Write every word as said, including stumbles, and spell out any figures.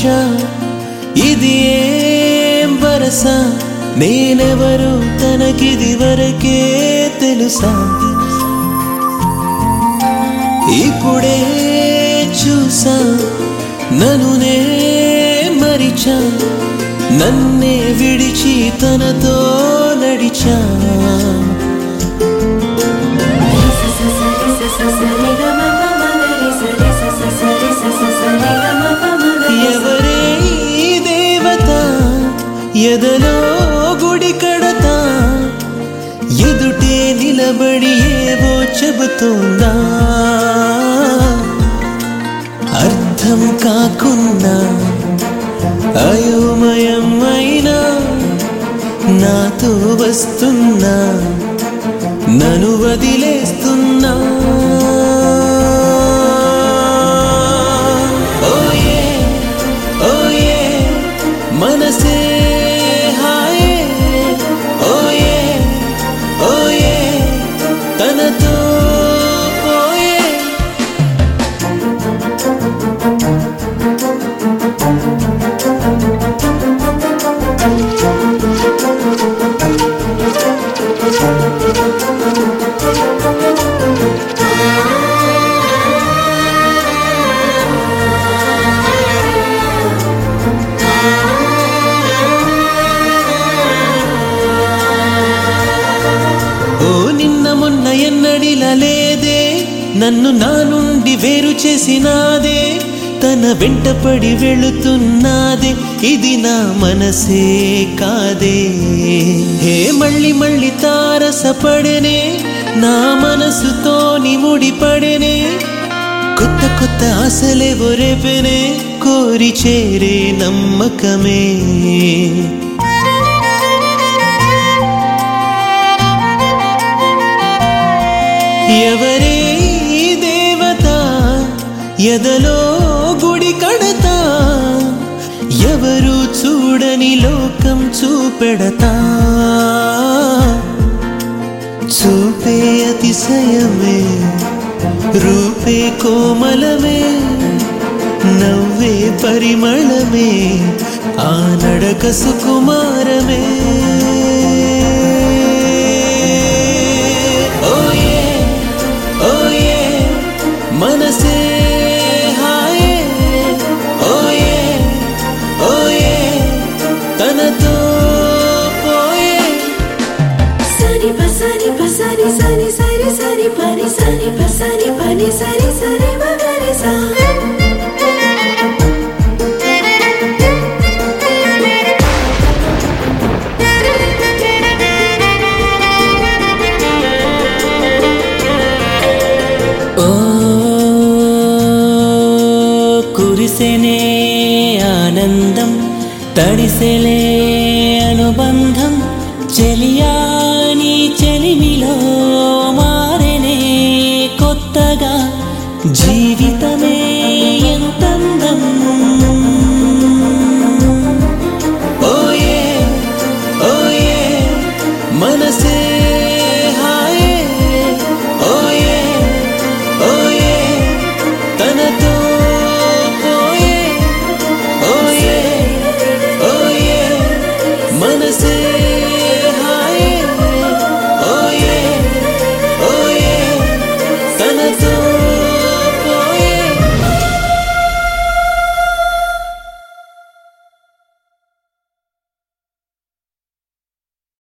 ఇది ఏం వరస నేనెవరు తనకిది వరకే తెలుసా ఇప్పుడే చూసా నన్ను నే మరిచా నన్నే విడిచి తనతో నడిచా ఎవరే ఈ దేవత ఎదలో గుడి కడతా ఎదుటే నిలబడి ఏవో చెబుతుందా అర్థం కాకున్నా అయోమయం అయినా నాతో వస్తున్నా నన్ను వదిలేస్తున్నా ఓయే ఓయే మనసే హాయే ఓయే ఓయే తనతో పోయే ఓ నిన్న మొన్న ఎన్నడిలా లేదే నన్ను నా నుండి వేరు చేసినాదే తన వెంటపడి వెళుతున్నాదే ఇది నా మనసే కాదే హే మళ్ళీ మళ్ళీ తారసపడనే నా మనసుతో ముడిపడనే కొత్త కొత్త ఆశలేవో రేపెనే కోరి చేరే నమ్మకమే ఎవరే ఈ దేవత ఎదలో గుడి కడతా ఎవరు చూడని లోకం చూపెడతా చూపే అతిశయమే రూపే కోమలమే నవ్వే పరిమళమే ఆ నడక సుకుమారమే మనసే హాయే ఓయే ఓయే తనతో పోయే సని పసని పసని సని సరి సరి పని సని పసని పని సరి సరి మగరి సా కురిసెనే ఆనందం తడిసెలే అనుబంధం చెలియాని చెలిమిలో మారెనే కొత్తగా జీవితమే ఎంతందం ఓయే ఓయే మనసే